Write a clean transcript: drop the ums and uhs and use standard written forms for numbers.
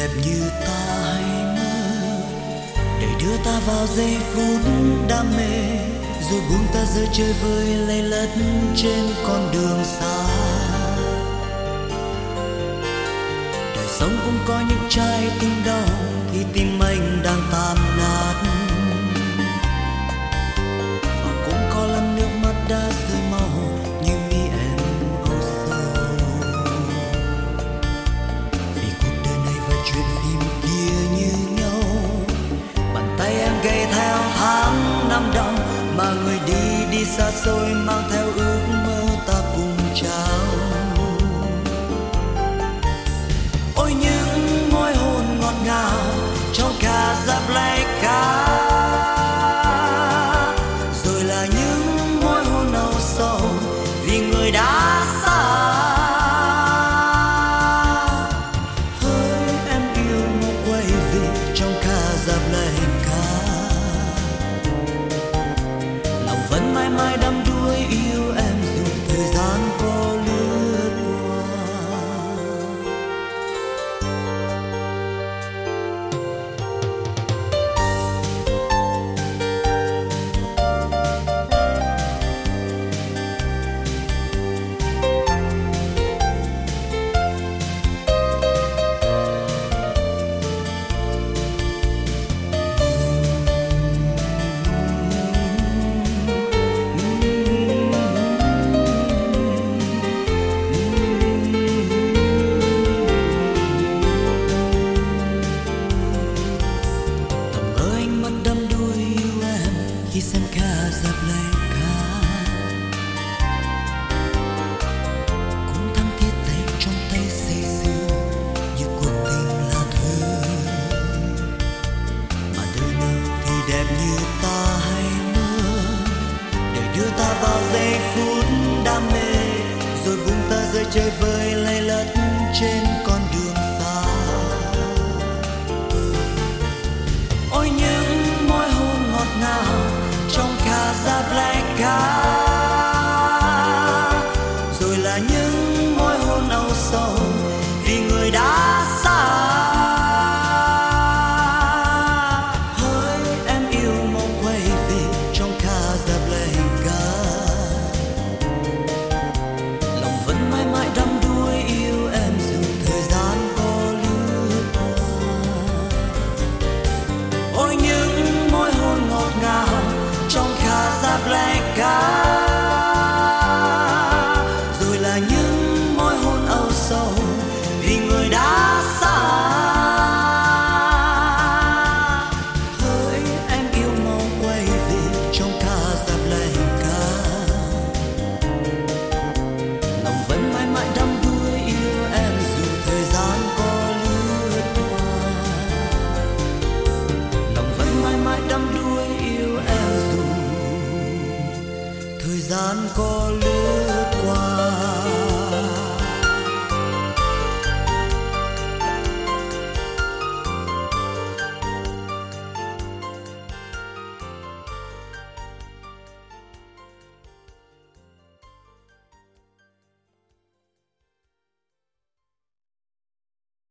đẹp như ta hay mơ, để đưa ta vào giây phút đam mê, rồi buông ta rơi chơi vơi lay lất trên con đường xa. Đời sống cũng có những trái tim đau khi tim anh đang tan nát, và cũng có lần nước mắt đã rơi mau như mi em âu sầu. Vì cuộc đời này và chuyện phim kia như nhau, bàn tay em gầy theo tháng năm đau, mà người đi đi xa xôi mang theo